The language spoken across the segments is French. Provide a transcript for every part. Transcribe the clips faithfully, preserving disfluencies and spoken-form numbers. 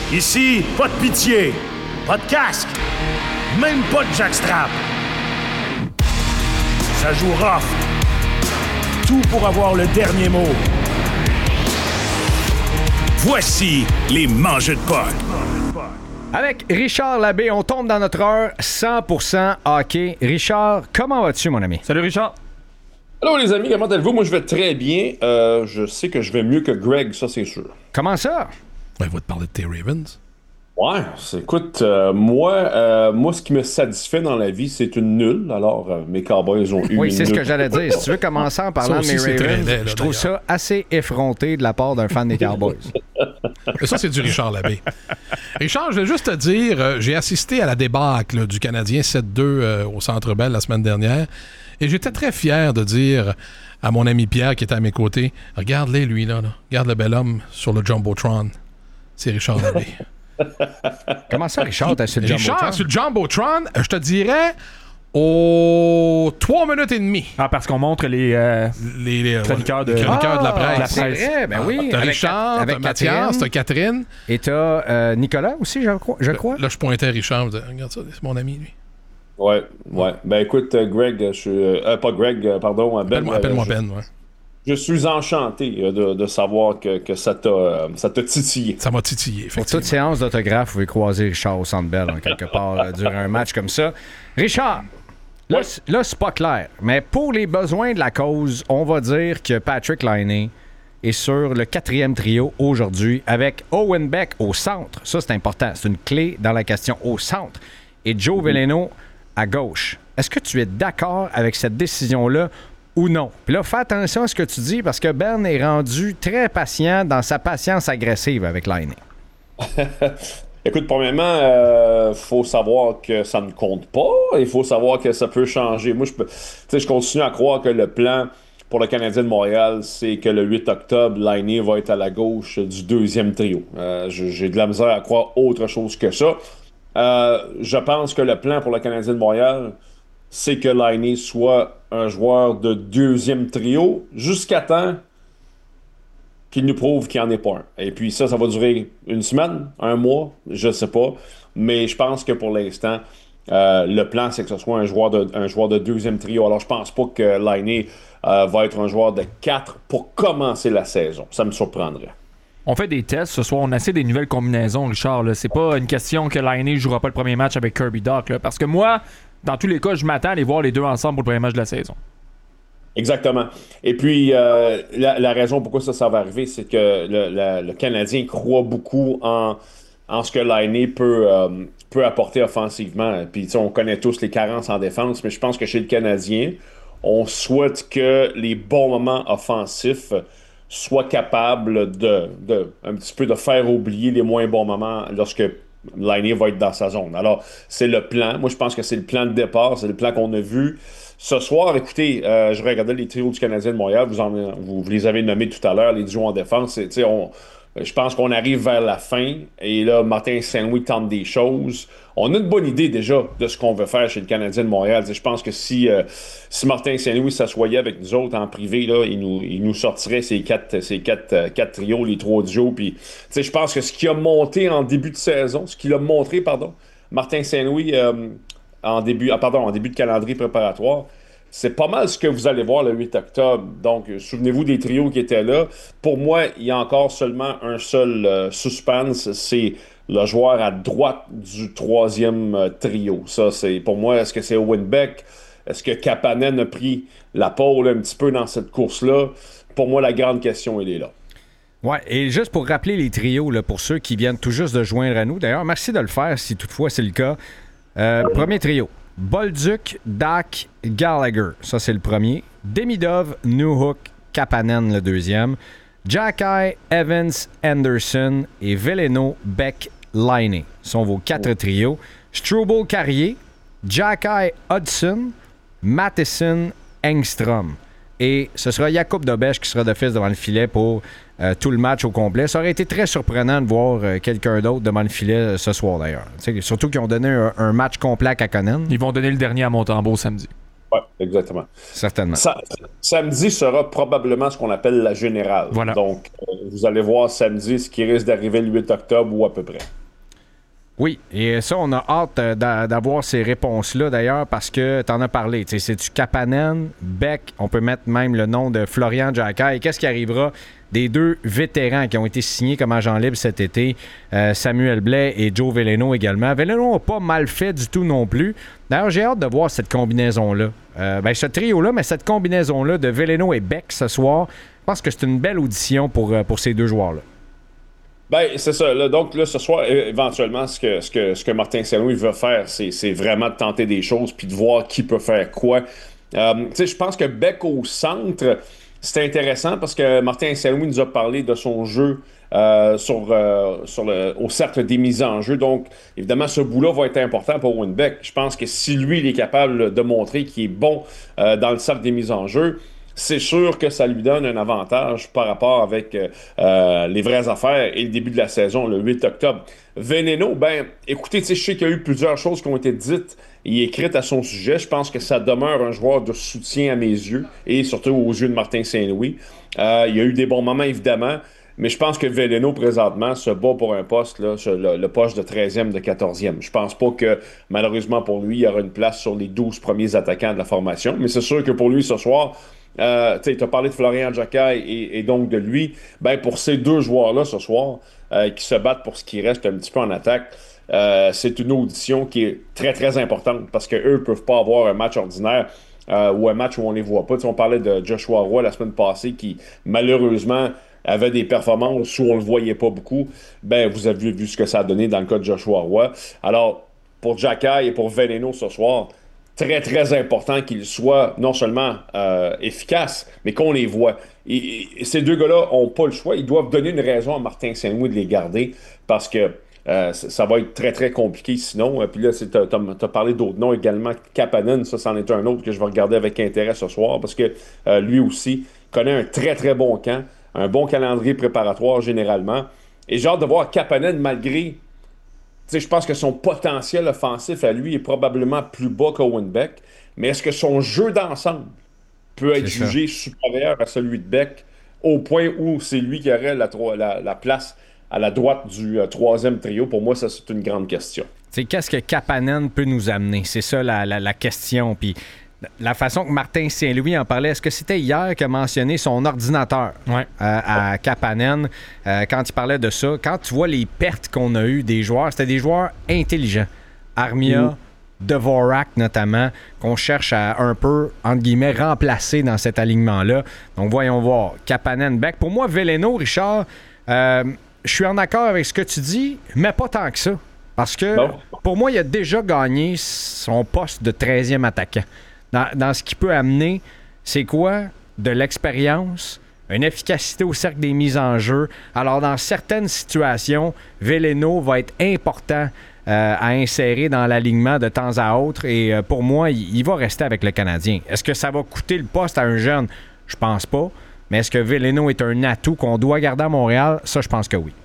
Ici, pas de pitié, pas de casque, même pas de jackstrap. Ça joue rough. Tout pour avoir le dernier mot. Voici les mangeux de potes. Avec Richard Labbé, on tombe dans notre heure cent pour cent hockey. Richard, comment vas-tu, mon ami? Salut, Richard. Allô, les amis, comment allez-vous? Moi, je vais très bien. Euh, je sais que je vais mieux que Greg, ça, c'est sûr. Comment ça? Ben, il va te parler de tes Ravens. Ouais, c'est- écoute, euh, moi, euh, moi, ce qui me satisfait dans la vie, c'est une nulle. Alors, euh, mes Cowboys ont eu Oui, une c'est ce nulle. que j'allais dire. Si tu veux commencer en parlant Ça de aussi, mes c'est très Ravens, laid, là, je trouve d'ailleurs. ça assez effronté de la part d'un fan des Cowboys. Mais ça, c'est du Richard Labbé. Richard, je vais juste te dire, euh, j'ai assisté à la débâcle là, du Canadien sept deux euh, au Centre Bell la semaine dernière, et j'étais très fier de dire à mon ami Pierre qui était à mes côtés, regarde-les, lui, là, là. Regarde le bel homme sur le Jumbotron. C'est Richard Labbé. Comment ça, Richard, t'as sur le Richard, Jumbotron? sur le Jumbotron, euh, je te dirais, aux trois minutes et demie. Ah, parce qu'on montre les... euh, Les, les, Chroniqueurs de- les chroniqueurs de la Ah, presse. c'est vrai, ben oui. T'as avec- Richard, avec t'as Mathias, t'as Catherine. Catherine. Et t'as euh, Nicolas aussi, je crois. Je crois. Là, je pointais à Richard, je me disais, regarde ça, c'est mon ami, lui. Ouais, ouais. Ben, écoute, euh, Greg, je suis. Euh, pas Greg, euh, pardon, Ben. Appelle-moi euh, appelle-moi je, Ben, ouais. je suis enchanté euh, de, de savoir que, que ça t'a euh, ça t'a titillé. Ça m'a titillé, Pour effectivement. toute séance d'autographe, vous pouvez croiser Richard au Centre Bell, hein, quelque part, euh, durant un match comme ça. Richard, là, Ouais. c- là, c'est pas clair, mais pour les besoins de la cause, on va dire que Patrick Laine est sur le quatrième trio aujourd'hui avec Owen Beck au centre. Ça, c'est important. C'est une clé dans la question au centre. Et Joe Veleno à gauche. Est-ce que tu es d'accord avec cette décision-là ou non? Puis là, fais attention à ce que tu dis parce que Ben est rendu très patient dans sa patience agressive avec Laine. Écoute, premièrement, il faut savoir que ça ne compte pas. Il faut savoir que ça peut changer. Moi, je peux, tu sais, je continue à croire que le plan pour le Canadien de Montréal, c'est que le huit octobre, Laine va être à la gauche du deuxième trio. Euh, j'ai j'ai de la misère à croire autre chose que ça. Euh, je pense que le plan pour le Canadien de Montréal, c'est que Laine soit un joueur de deuxième trio jusqu'à temps qu'il nous prouve qu'il n'y en est pas un. Et puis ça, ça va durer une semaine, un mois, je sais pas. Mais je pense que pour l'instant, euh, le plan, c'est que ce soit un joueur de, un joueur de deuxième trio. Alors, je pense pas que Laine euh, va être un joueur de quatre pour commencer la saison. Ça me surprendrait. On fait des tests. Ce soir, on essaie des nouvelles combinaisons, Richard. Là. C'est pas une question que Laine ne jouera pas le premier match avec Kirby Dach. Là, parce que moi, dans tous les cas, je m'attends à les voir les deux ensemble pour le premier match de la saison. Exactement. Et puis, euh, la, la raison pourquoi ça, ça va arriver, c'est que le, la- le Canadien croit beaucoup en, en ce que Laine peut, euh, peut apporter offensivement. Puis, tu sais, on connaît tous les carences en défense, mais je pense que chez le Canadien, on souhaite que les bons moments offensifs soient capables de, de un petit peu de faire oublier les moins bons moments lorsque Laine va être dans sa zone. Alors, c'est le plan. Moi, je pense que c'est le plan de départ. C'est le plan qu'on a vu. Ce soir, écoutez, euh, je regardais les trios du Canadien de Montréal. Vous, en, vous, vous les avez nommés tout à l'heure, les duos en défense. C'est, tu sais, on, je pense qu'on arrive vers la fin. Et là, Martin Saint-Louis tente des choses. On a une bonne idée déjà de ce qu'on veut faire chez le Canadien de Montréal. Tu sais, je pense que si, euh, si Martin Saint-Louis s'assoyait avec nous autres en privé, là, il, nous, il nous sortirait ces quatre, ces quatre, euh, quatre trios, les trois duos. Puis, tu sais, je pense que ce qui a monté en début de saison, ce qu'il a montré, pardon, Martin Saint-Louis euh, en début, ah, pardon, en début de calendrier préparatoire, c'est pas mal ce que vous allez voir le huit octobre. Donc, euh, souvenez-vous des trios qui étaient là. Pour moi, il y a encore seulement un seul euh, suspense, c'est le joueur à droite du troisième euh, trio. Ça, c'est pour moi, est-ce que c'est Owen Beck? Est-ce que Kapanen a pris la pole un petit peu dans cette course-là? Pour moi, la grande question, elle est là. Ouais, et juste pour rappeler les trios, là, pour ceux qui viennent tout juste de joindre à nous, d'ailleurs, merci de le faire si toutefois c'est le cas. Euh, premier trio, Bolduc, Dach, Gallagher, ça c'est le premier. Demidov, Newhook, Kapanen le deuxième. Jacky, Evans, Anderson et Veleno, Beck, Laine sont vos quatre trios. Struble, Carrier, Jacky, Hudson, Matheson, Engstrom. Et ce sera Jakub Dobeš qui sera d'office devant le filet pour euh, tout le match au complet. Ça aurait été très surprenant de voir euh, quelqu'un d'autre devant le filet euh, ce soir d'ailleurs. T'sais, surtout qu'ils ont donné un, un match complet à Kakkonen. Ils vont donner le dernier à Montembeault samedi. Oui, exactement. Certainement. Sa- samedi sera probablement ce qu'on appelle la générale. Voilà. Donc, euh, vous allez voir samedi ce qui risque d'arriver le huit octobre ou à peu près. Oui, et ça, on a hâte euh, d'a- d'avoir ces réponses-là, d'ailleurs, parce que tu en as parlé. Tu sais, c'est-tu Kapanen, Beck, on peut mettre même le nom de Florian Xhekaj. Qu'est-ce qui arrivera des deux vétérans qui ont été signés comme agents libres cet été, euh, Samuel Blais et Joe Veleno également. Veleno n'a pas mal fait du tout non plus. D'ailleurs, j'ai hâte de voir cette combinaison-là. Euh, ben, ce trio-là, mais cette combinaison-là de Veleno et Beck ce soir, je pense que c'est une belle audition pour, euh, pour ces deux joueurs-là. Ben, c'est ça. Là, donc, là, ce soir, é- éventuellement, ce que, ce que, ce que Martin Saint-Louis veut faire, c'est, c'est vraiment de tenter des choses puis de voir qui peut faire quoi. Euh, tu sais, je pense que Beck au centre, c'est intéressant parce que Martin Saint-Louis nous a parlé de son jeu euh, sur, euh, sur le, au cercle des mises en jeu. Donc, évidemment, ce bout-là va être important pour Owen Beck. Je pense que si lui, il est capable de montrer qu'il est bon euh, dans le cercle des mises en jeu, c'est sûr que ça lui donne un avantage par rapport avec euh, euh, les vraies affaires et le début de la saison, le huit octobre. Veleno, ben, écoutez, je sais qu'il y a eu plusieurs choses qui ont été dites et écrites à son sujet. Je pense que ça demeure un joueur de soutien à mes yeux et surtout aux yeux de Martin Saint-Louis. Euh, il y a eu des bons moments, évidemment, mais je pense que Veleno, présentement, se bat pour un poste, là, sur le, le poste de treizième, de quatorzième. Je pense pas que, malheureusement pour lui, il y aura une place sur les douze premiers attaquants de la formation, mais c'est sûr que pour lui, ce soir, Euh, tu as parlé de Florian Xhekaj et, et donc de lui. Ben, pour ces deux joueurs-là ce soir, euh, qui se battent pour ce qui reste un petit peu en attaque, euh, c'est une audition qui est très, très importante parce qu'eux ne peuvent pas avoir un match ordinaire euh, ou un match où on les voit pas. T'sais, on parlait de Joshua Roy la semaine passée qui, malheureusement, avait des performances où on le voyait pas beaucoup. Ben, vous avez vu ce que ça a donné dans le cas de Joshua Roy. Alors, pour Xhekaj et pour Veleno ce soir, très, très important qu'ils soient non seulement euh, efficaces, mais qu'on les voit. Et, et ces deux gars-là n'ont pas le choix. Ils doivent donner une raison à Martin Saint-Louis de les garder parce que euh, ça, ça va être très, très compliqué sinon. Euh, puis là, tu as parlé d'autres noms également. Kapanen, ça, c'en est un autre que je vais regarder avec intérêt ce soir parce que euh, lui aussi connaît un très, très bon camp, un bon calendrier préparatoire généralement. Et j'ai hâte de voir Kapanen malgré... T'sais, je pense que son potentiel offensif à lui est probablement plus bas qu'Owen Beck, mais est-ce que son jeu d'ensemble peut être C'est jugé ça. supérieur à celui de Beck au point où c'est lui qui aurait la, tro- la, la place à la droite du euh, troisième trio? Pour moi, ça, c'est une grande question. T'sais, qu'est-ce que Kapanen peut nous amener? C'est ça la, la, la question. Puis la façon que Martin Saint-Louis en parlait, est-ce que c'était hier qu'il a mentionné son ordinateur Ouais. euh, à Kapanen euh, quand il parlait de ça? Quand tu vois les pertes qu'on a eues des joueurs, c'était des joueurs intelligents. Armia, Mm. Dvorak notamment, qu'on cherche à un peu, entre guillemets, remplacer dans cet alignement-là. Donc voyons voir. Kapanen, Beck. Pour moi, Veleno, Richard, euh, je suis en accord avec ce que tu dis, mais pas tant que ça. Parce que Bon. pour moi, il a déjà gagné son poste de treizième attaquant. Dans, dans ce qu'il peut amener, c'est quoi? De l'expérience, une efficacité au cercle des mises en jeu. Alors, dans certaines situations, Veleno va être important euh, à insérer dans l'alignement de temps à autre. Et euh, pour moi, il, il va rester avec le Canadien. Est-ce que ça va coûter le poste à un jeune? Je pense pas. Mais est-ce que Veleno est un atout qu'on doit garder à Montréal? Ça, je pense que oui.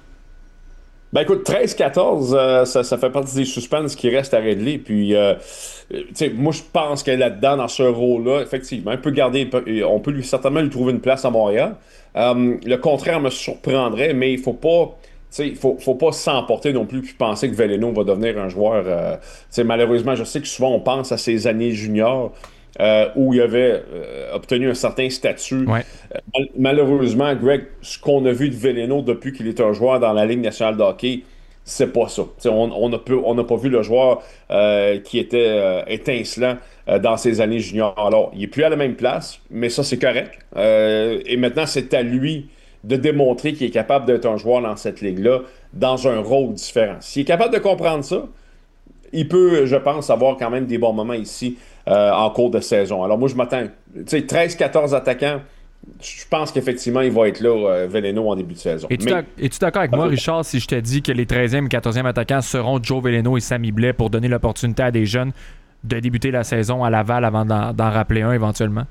Ben écoute, treize quatorze, euh, ça, ça fait partie des suspens qui restent à régler. Puis, euh, tu sais, moi, je pense que là-dedans, dans ce rôle-là, effectivement, on peut garder, on peut lui, certainement lui trouver une place à Montréal. Euh, le contraire me surprendrait, mais il faut pas, tu sais, il faut, faut pas s'emporter non plus puis penser que Veleno va devenir un joueur. Euh, tu sais, malheureusement, je sais que souvent on pense à ses années juniors. Euh, où il avait euh, obtenu un certain statut. Ouais. Euh, mal- malheureusement, Greg, ce qu'on a vu de Veleno depuis qu'il est un joueur dans la Ligue nationale de hockey, c'est pas ça. T'sais, on on n'a on n'a pas vu le joueur euh, qui était euh, étincelant euh, dans ses années juniors. Alors, il est plus à la même place, mais ça, c'est correct. Euh, et maintenant, c'est à lui de démontrer qu'il est capable d'être un joueur dans cette ligue-là, dans un rôle différent. S'il est capable de comprendre ça, il peut, je pense, avoir quand même des bons moments ici euh, en cours de saison. Alors moi, je m'attends, tu sais, treize quatorze attaquants, je pense qu'effectivement, il va être là, euh, Veleno, en début de saison. Es-tu Mais- d'ac- es-tu d'accord avec moi, Richard, si je te dis que les treizième et quatorzième attaquants seront Joe Veleno et Sammy Blais pour donner l'opportunité à des jeunes de débuter la saison à Laval avant d'en, d'en rappeler un éventuellement?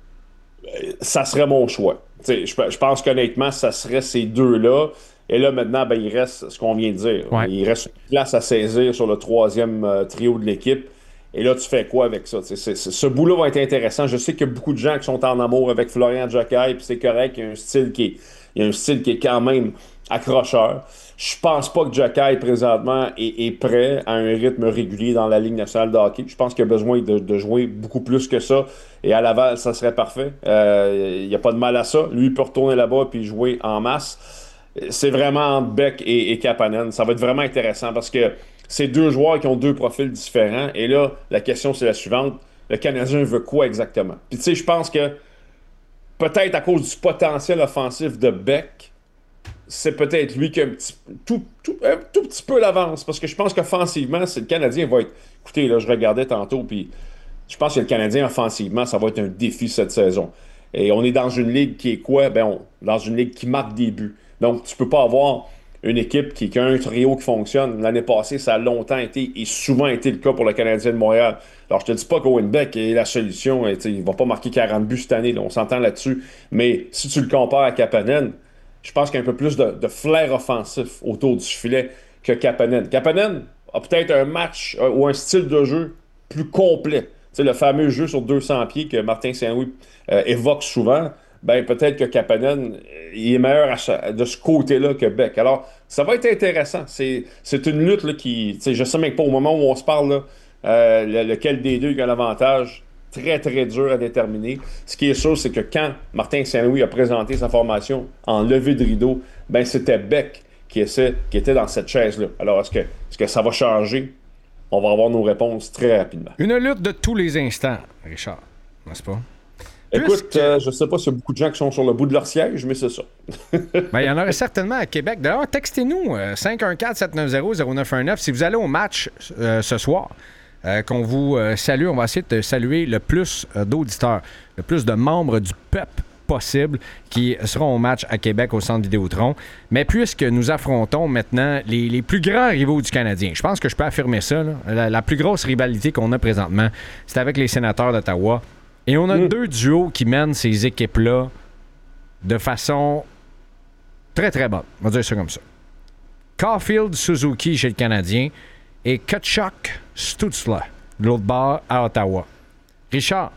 ça serait mon choix. Tu sais, je, je pense qu'honnêtement, ça serait ces deux-là. Et là, maintenant, ben, il reste ce qu'on vient de dire. Ouais. Il reste une place à saisir sur le troisième euh, trio de l'équipe. Et là, tu fais quoi avec ça? Tu sais, c'est- c'est- ce bout-là va être intéressant. Je sais qu'il y a beaucoup de gens qui sont en amour avec Florian Xhekaj, puis c'est correct. Il y a un style qui est, il y a un style qui est quand même accrocheur. Je pense pas que Jacky, présentement, est, est prêt à un rythme régulier dans la Ligue nationale de hockey. Je pense qu'il a besoin de, de jouer beaucoup plus que ça. Et à Laval, ça serait parfait. Il euh, n'y a pas de mal à ça. Lui, il peut retourner là-bas et jouer en masse. C'est vraiment entre Beck et, et Kapanen. Ça va être vraiment intéressant parce que c'est deux joueurs qui ont deux profils différents. Et là, la question, c'est la suivante. Le Canadien veut quoi exactement? Puis tu sais, je pense que peut-être à cause du potentiel offensif de Beck, c'est peut-être lui qui a un petit, tout, tout, un tout petit peu l'avance. Parce que je pense qu'offensivement, c'est le Canadien va être... Écoutez, là, je regardais tantôt, puis je pense que le Canadien, offensivement, ça va être un défi cette saison. Et on est dans une ligue qui est quoi? Ben, on, dans une ligue qui marque des buts. Donc, tu peux pas avoir une équipe qui, qui a un trio qui fonctionne. L'année passée, ça a longtemps été et souvent été le cas pour le Canadien de Montréal. Alors, je te dis pas qu'Owen Beck est la solution. Et, il va pas marquer quarante buts cette année. Là, on s'entend là-dessus. Mais si tu le compares à Kapanen, je pense qu'il y a un peu plus de, de flair offensif autour du filet que Kapanen. Kapanen a peut-être un match euh, ou un style de jeu plus complet. Tu sais, le fameux jeu sur deux cents pieds que Martin Saint-Louis euh, évoque souvent. Ben peut-être que Kapanen il est meilleur à, de ce côté-là que Beck. Alors, ça va être intéressant. C'est, c'est une lutte là, qui... Je sais même pas au moment où on se parle, là, euh, le, lequel des deux qui a l'avantage. Très, très dur à déterminer. Ce qui est sûr, c'est que quand Martin Saint-Louis a présenté sa formation en levée de rideau, ben c'était Beck qui, essaie, qui était dans cette chaise-là. Alors, est-ce que, est-ce que ça va changer? On va avoir nos réponses très rapidement. Une lutte de tous les instants, Richard, n'est-ce pas? Écoute, Puisque... euh, je sais pas s'il y a beaucoup de gens qui sont sur le bout de leur siège, mais c'est ça. Ben, il y en aurait certainement à Québec. D'ailleurs, textez-nous euh, cinq un quatre sept neuf zéro zéro neuf un neuf si vous allez au match euh, ce soir. Euh, qu'on vous euh, salue. On va essayer de saluer le plus euh, d'auditeurs, le plus de membres du P E P possible qui seront au match à Québec au Centre Vidéotron. Mais puisque nous affrontons maintenant les, les plus grands rivaux du Canadien, je pense que je peux affirmer ça, là, la, la plus grosse rivalité qu'on a présentement, c'est avec les Sénateurs d'Ottawa. Et on a mmh. deux duos qui mènent ces équipes-là de façon très, très bonne. On va dire ça comme ça. Caulfield, Suzuki chez le Canadien et Tkachuk, Stützle, de l'autre bord à Ottawa. Richard,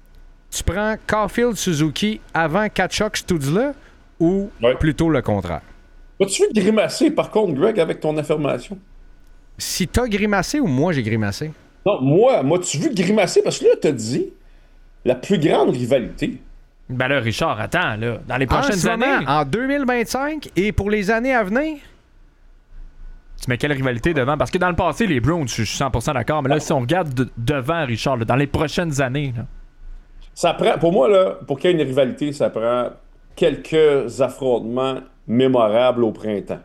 tu prends Caulfield, Suzuki avant Tkachuk, Stützle ou ouais. plutôt le contraire? As-tu vu grimacer, par contre, Greg, avec ton affirmation? Si t'as grimacé ou moi j'ai grimacé? Non, moi, moi, tu vu grimacer parce que là, t'as dit la plus grande rivalité. Ben là, Richard, attends, là, dans les prochaines en années... Moment, en deux mille vingt-cinq et pour les années à venir... Tu mets quelle rivalité devant? Parce que dans le passé, les Browns, je suis cent pour cent d'accord, mais là, si on regarde de- devant, Richard, là, dans les prochaines années... Là... Ça prend, pour moi, là, pour qu'il y ait une rivalité, ça prend quelques affrontements mémorables au printemps.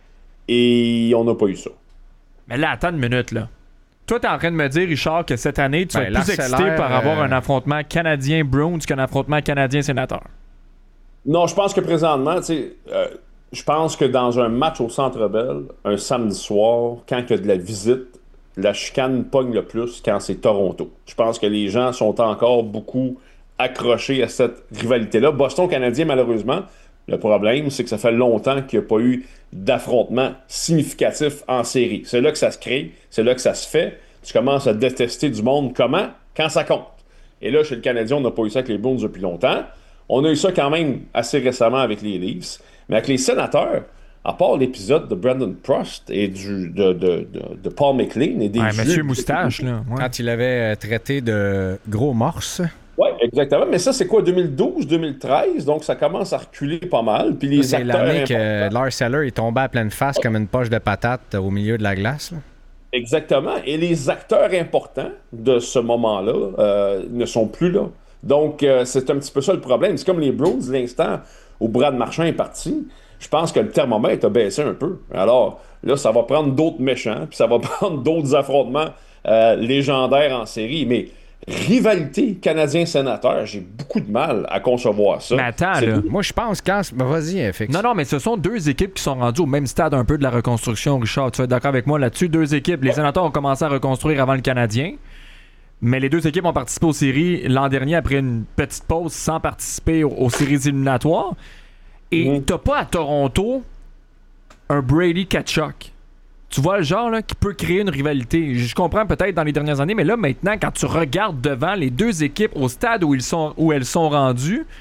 Et on n'a pas eu ça. Mais là, attends une minute, là. Toi, t'es en train de me dire, Richard, que cette année, tu ben, vas être plus excité par avoir euh... un affrontement Canadien-Browns qu'un affrontement Canadien-Sénateur. Non, je pense que présentement, tu sais... Euh, je pense que dans un match au Centre Bell, un samedi soir, quand il y a de la visite, la chicane pogne le plus quand c'est Toronto. Je pense que les gens sont encore beaucoup accrochés à cette rivalité-là. Boston-Canadien, malheureusement, le problème, c'est que ça fait longtemps qu'il n'y a pas eu d'affrontement significatif en série. C'est là que ça se crée, c'est là que ça se fait. Tu commences à détester du monde. Comment? Quand ça compte. Et là, chez le Canadien, on n'a pas eu ça avec les Bruins depuis longtemps. On a eu ça quand même assez récemment avec les Leafs. Mais avec les Sénateurs, à part l'épisode de Brandon Prost et du, de, de, de, de Paul McLean et des ouais, jeux... Monsieur Moustache, là. Ouais. Quand il avait euh, traité de gros morse. Oui, exactement. Mais ça, c'est quoi, deux mille douze, deux mille treize? Donc, ça commence à reculer pas mal. Puis les c'est acteurs l'année importants... que Lars Eller est tombé à pleine face comme une poche de patate au milieu de la glace. Là. Exactement. Et les acteurs importants de ce moment-là euh, ne sont plus là. Donc, euh, c'est un petit peu ça le problème. C'est comme les Bruins, l'instant où Brad Marchand est parti. Je pense que le thermomètre a baissé un peu. Alors, là, ça va prendre d'autres méchants, puis ça va prendre d'autres affrontements euh, légendaires en série. Mais rivalité Canadien-Sénateur, j'ai beaucoup de mal à concevoir ça. Mais attends, c'est là. Moi, je pense quand... Ben, vas-y, Fix. Non, non, mais ce sont deux équipes qui sont rendues au même stade un peu de la reconstruction, Richard. Tu vas être d'accord avec moi là-dessus? Deux équipes. Les Sénateurs ont commencé à reconstruire avant le Canadien. Mais les deux équipes ont participé aux séries l'an dernier après une petite pause sans participer aux, aux séries éliminatoires. Et mmh. t'as pas à Toronto un Brady Tkachuk. Tu vois le genre là, qui peut créer une rivalité. Je comprends peut-être dans les dernières années, mais là maintenant, quand tu regardes devant les deux équipes au stade où, ils sont, où elles sont rendues,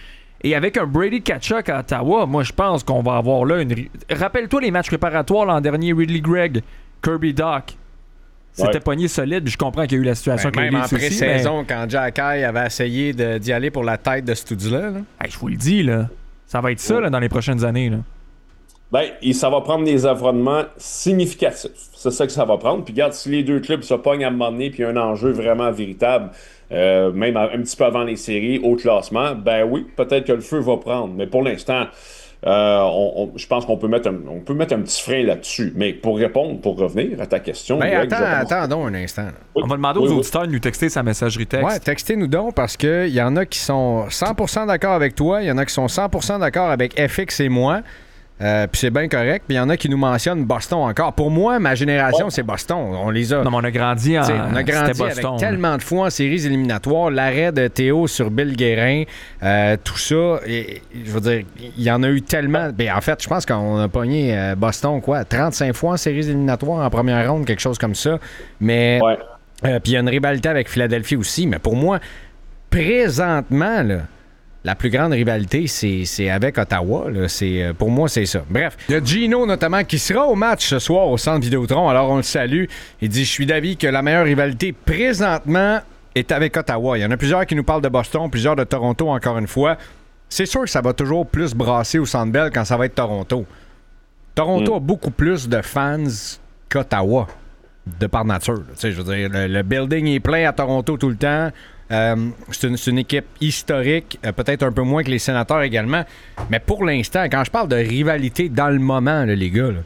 Et avec un Brady Tkachuk à Ottawa, moi, je pense qu'on va avoir là une... Rappelle-toi les matchs préparatoires l'an dernier, Ridley Gregg, Kirby Dach. C'était Ouais. pogné solide, puis je comprends qu'il y a eu la situation Ben, avec même les en Leafs aussi, pré-saison, quand Jack Eye avait essayé de- d'y aller pour la tête de ce Studzla, là. mais- Hey, je vous le dis, là, ça va être ça là, dans les prochaines années. Là. Ben, et ça va prendre des affrontements significatifs. C'est ça que ça va prendre. Puis regarde, si les deux clubs se pognent à un moment donné, puis il y a un enjeu vraiment véritable, euh, même un petit peu avant les séries, au classement, ben oui, peut-être que le feu va prendre. Mais pour l'instant, euh, on- on- je pense qu'on peut mettre un, on peut mettre un petit frein là-dessus. Mais pour répondre, pour revenir à ta question... Ben, Greg, attends, je pense- attends donc un instant. là. Oui, On va demander oui, aux oui. auditeurs de nous texter sa messagerie texte. Ouais, textez-nous donc parce qu'il y en a qui sont cent pour cent d'accord avec toi, il y en a qui sont cent pour cent d'accord avec F X et moi. Euh, puis c'est bien correct. Puis il y en a qui nous mentionnent Boston encore. Pour moi, ma génération, Ouais. c'est Boston. On les a. Non, mais on a grandi en. T'sais, on a grandi c'était avec Boston, tellement de fois en séries éliminatoires, l'arrêt de Théo sur Bill Guérin, euh, tout ça. Et, je veux dire, il y en a eu tellement. Ben, en fait, je pense qu'on a pogné euh, Boston, quoi, trente-cinq fois en séries éliminatoires en première ronde, quelque chose comme ça. Mais. Ouais. euh, puis il y a une rivalité avec Philadelphie aussi. Mais pour moi, présentement, là, la plus grande rivalité, c'est, c'est avec Ottawa. Là. C'est, euh, pour moi, c'est ça. Bref, il y a Gino notamment qui sera au match ce soir au Centre Vidéotron. Alors, on le salue. Il dit « Je suis d'avis que la meilleure rivalité présentement est avec Ottawa. » Il y en a plusieurs qui nous parlent de Boston, plusieurs de Toronto, encore une fois. C'est sûr que ça va toujours plus brasser au Centre Bell quand ça va être Toronto. Toronto Mm. a beaucoup plus de fans qu'Ottawa, de par nature. Tu sais, je veux dire, le, le building est plein à Toronto tout le temps. Euh, c'est, une, c'est une équipe historique, euh, peut-être un peu moins que les Sénateurs également. Mais pour l'instant, quand je parle de rivalité dans le moment, là, les gars, là,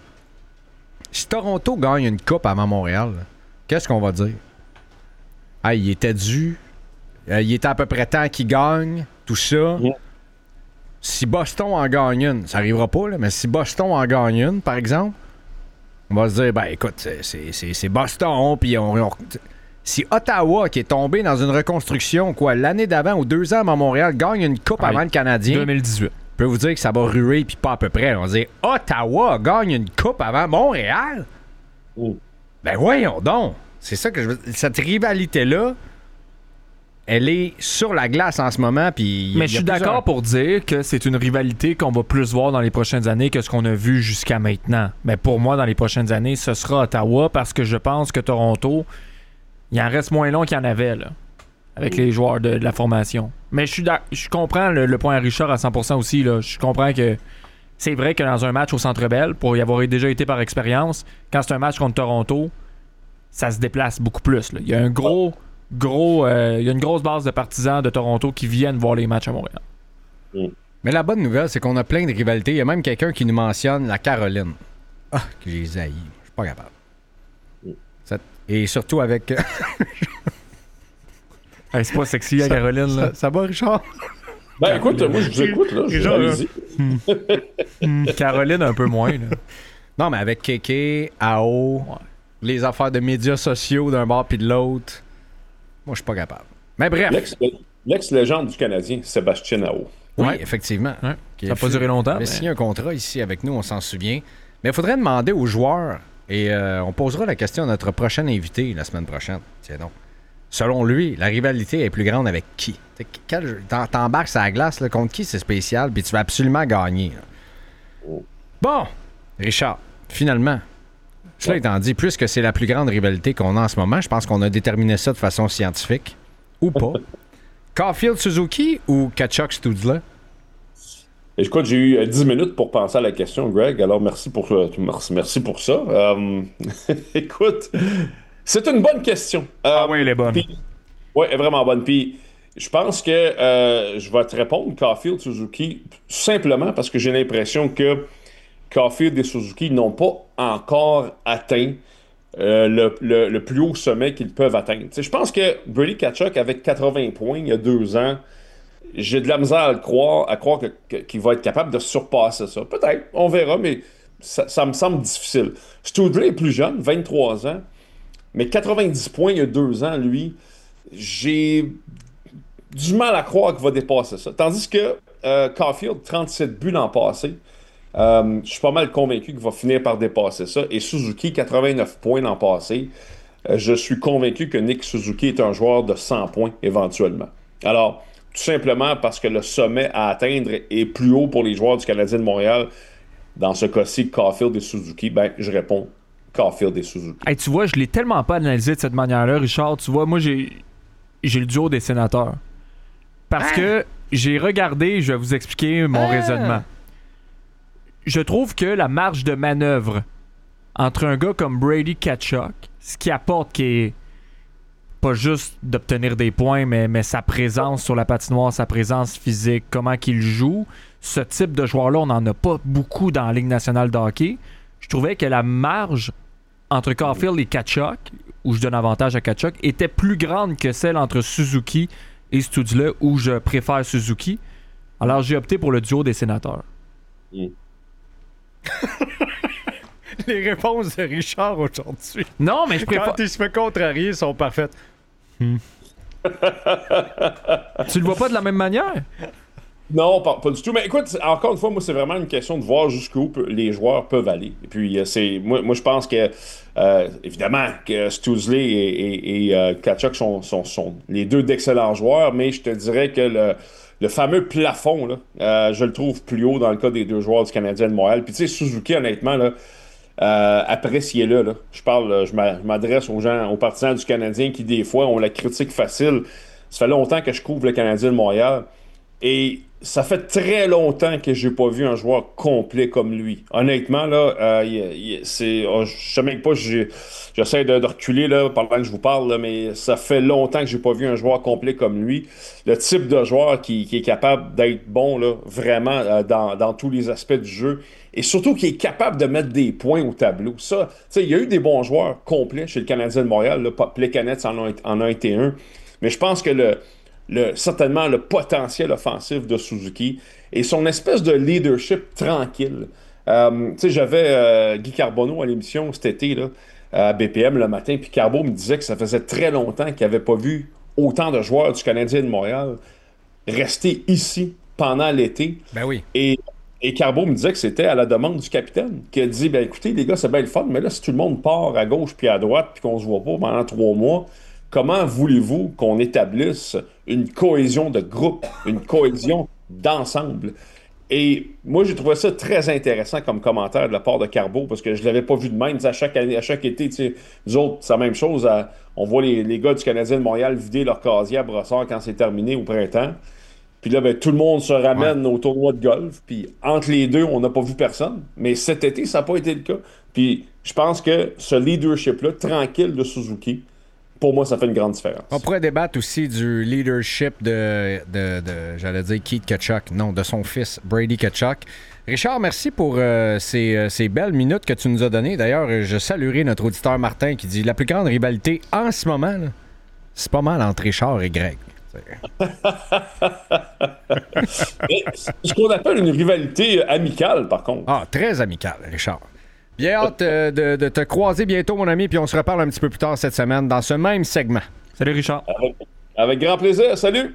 si Toronto gagne une coupe avant Montréal, là, qu'est-ce qu'on va dire? Ah, il était dû. Euh, il était à peu près temps qu'il gagne, tout ça. Mm. Si Boston en gagne une, ça arrivera pas, là, mais si Boston en gagne une, par exemple, on va se dire, ben écoute, c'est, c'est, c'est, c'est Boston, puis on, on- si Ottawa, qui est tombé dans une reconstruction, quoi, l'année d'avant ou deux ans à Montréal, gagne une coupe Ouais. avant le Canadien, deux mille dix-huit. je peux vous dire que ça va ruer, puis pas à peu près. On va dire, Ottawa gagne une coupe avant Montréal? Mm. Ben voyons donc. C'est ça que je veux. Cette rivalité-là, elle est sur la glace en ce moment. Puis Mais je suis d'accord pour dire que c'est une rivalité qu'on va plus voir dans les prochaines années que ce qu'on a vu jusqu'à maintenant. Mais pour moi, dans les prochaines années, ce sera Ottawa parce que je pense que Toronto, il en reste moins long qu'il y en avait, là, avec les joueurs de, de la formation. Mais je suis d'ac- je comprends le, le point à Richard à cent pour cent aussi. Là. Je comprends que c'est vrai que dans un match au Centre Bell, pour y avoir déjà été par expérience, quand c'est un match contre Toronto, ça se déplace beaucoup plus. Là. Il y a un gros, gros, euh, il y a une grosse base de partisans de Toronto qui viennent voir les matchs à Montréal. Mais la bonne nouvelle, c'est qu'on a plein de rivalités. Il y a même quelqu'un qui nous mentionne la Caroline. Ah, que j'ai haï. Je suis pas capable. Ça- Et surtout avec. Hey, c'est pas sexy, la Caroline. Là. ça, ça va, Richard? Ben écoute, moi je vous écoute, là. Je, Déjà, allez-y. Caroline, un peu moins. Là. Non, mais avec Kéké, A O, Ouais. les affaires de médias sociaux d'un bord puis de l'autre, moi, je suis pas capable. Mais bref. L'ex- L'ex-légende du Canadien, Sébastien Aho. Oui, Ouais. effectivement. Ouais. Qui Ça n'a a pas fait- duré longtemps. avait mais- signé un contrat ici avec nous, on s'en souvient. Mais il faudrait demander aux joueurs, et euh, on posera la question à notre prochain invité la semaine prochaine. Tiens donc. Selon lui, la rivalité est plus grande avec qui? T'sais, quel jeu- t'en- T'embarques sur la glace, là, contre qui c'est spécial, puis tu vas absolument gagner. là. Bon, Richard, finalement, cela Ouais. étant dit, puisque c'est la plus grande rivalité qu'on a en ce moment, je pense qu'on a déterminé ça de façon scientifique, ou pas. Caulfield Suzuki ou Tkachuk Studzla? Et écoute, j'ai eu euh, dix minutes pour penser à la question, Greg, alors merci pour, euh, merci, merci pour ça. Euh, écoute, c'est une bonne question. Euh, Ah oui, elle est bonne. Oui, elle est vraiment bonne. Puis, je pense que euh, je vais te répondre, Caulfield, Suzuki, simplement parce que j'ai l'impression que Caulfield et Suzuki n'ont pas encore atteint euh, le, le- le plus haut sommet qu'ils peuvent atteindre. Tu sais, je pense que Brady Tkachuk, avec quatre-vingts points il y a deux ans, j'ai de la misère à le croire, à croire que- que- qu'il va être capable de surpasser ça. Peut-être, on verra, mais ça, ça me semble difficile. Studzla est plus jeune, vingt-trois ans, mais quatre-vingt-dix points il y a deux ans, lui, j'ai du mal à croire qu'il va dépasser ça. Tandis que euh, Caulfield, trente-sept buts l'an passé, euh, je suis pas mal convaincu qu'il va finir par dépasser ça. Et Suzuki, quatre-vingt-neuf points l'an passé, euh, je suis convaincu que Nick Suzuki est un joueur de cent points éventuellement. Alors, tout simplement parce que le sommet à atteindre est plus haut pour les joueurs du Canadien de Montréal. Dans ce cas-ci, Caulfield et Suzuki, ben, je réponds Caulfield et Suzuki. Hey, tu vois, je l'ai tellement pas analysé de cette manière-là, Richard. Tu vois, moi, j'ai, j'ai le duo des sénateurs. Parce ah. que j'ai regardé, je vais vous expliquer mon ah. raisonnement. Je trouve que la marge de manœuvre entre un gars comme Brady Tkachuk, ce qui apporte, qui est pas juste d'obtenir des points, mais, mais sa présence sur la patinoire, sa présence physique, comment qu'il joue, ce type de joueur-là, on n'en a pas beaucoup dans la Ligue nationale de hockey. Je trouvais que la marge entre Caulfield et Tkachuk, où je donne avantage à Tkachuk, était plus grande que celle entre Suzuki et Stützle, où je préfère Suzuki. Alors j'ai opté pour le duo des sénateurs. Mm. Les réponses de Richard aujourd'hui. Non, mais je préfère... Quand il se fait contrarier, sont parfaites. Hmm. Tu le vois pas de la même manière? Non, pas, pas du tout. Mais écoute, encore une fois, moi, c'est vraiment une question de voir jusqu'où les joueurs peuvent aller. Et puis, c'est moi, moi je pense que, euh, évidemment, que Stützle et, et, et euh, Tkachuk sont, sont, sont les deux d'excellents joueurs, mais je te dirais que le, le fameux plafond, là, euh, je le trouve plus haut dans le cas des deux joueurs du Canadien de Montréal. Puis, tu sais, Suzuki, honnêtement, là, Euh, appréciez-le. Là. Je parle, je m'adresse aux gens, aux partisans du Canadien qui, des fois, ont la critique facile. Ça fait longtemps que je couvre le Canadien de Montréal. Et ça fait très longtemps que j'ai pas vu un joueur complet comme lui. Honnêtement, là, euh, y, y, c'est, oh, je sais même pas, j'essaie de, de reculer là, pendant que je vous parle, là, mais ça fait longtemps que j'ai pas vu un joueur complet comme lui. Le type de joueur qui, qui est capable d'être bon là, vraiment euh, dans, dans tous les aspects du jeu. Et surtout qui est capable de mettre des points au tableau. Ça, tu sais, il y a eu des bons joueurs complets chez le Canadien de Montréal. Là, Plekanec en a, en a été un. Mais je pense que le, le, certainement le potentiel offensif de Suzuki et son espèce de leadership tranquille. Euh, tu sais, j'avais euh, Guy Carbonneau à l'émission cet été là, à B P M le matin. Puis Carbo me disait que ça faisait très longtemps qu'il n'avait pas vu autant de joueurs du Canadien de Montréal rester ici pendant l'été. Ben oui. Et Et Carbo me disait que c'était à la demande du capitaine, qui a dit, ben écoutez, les gars, c'est bien le fun, mais là, si tout le monde part à gauche puis à droite puis qu'on se voit pas pendant trois mois, comment voulez-vous qu'on établisse une cohésion de groupe, une cohésion d'ensemble? Et moi, j'ai trouvé ça très intéressant comme commentaire de la part de Carbo, parce que je l'avais pas vu de même. À chaque, année, à chaque été, nous autres, c'est la même chose. À, on voit les, les gars du Canadien de Montréal vider leur casier à Brossard quand c'est terminé au printemps. Puis là, ben, tout le monde se ramène ouais. au tournoi de golf. Puis entre les deux, on n'a pas vu personne. Mais cet été, ça n'a pas été le cas. Puis je pense que ce leadership-là, tranquille de Suzuki, pour moi, ça fait une grande différence. On pourrait débattre aussi du leadership de, de, de j'allais dire, Keith Tkachuk. Non, de son fils, Brady Tkachuk. Richard, merci pour euh, ces, ces belles minutes que tu nous as données. D'ailleurs, je saluerai notre auditeur Martin qui dit « La plus grande rivalité en ce moment, là, c'est pas mal entre Richard et Greg. » C'est ce qu'on appelle une rivalité amicale, par contre. Ah, très amicale, Richard. Bien hâte euh, de, de te croiser bientôt, mon ami, puis on se reparle un petit peu plus tard cette semaine dans ce même segment. Salut, Richard. Avec, avec grand plaisir. Salut!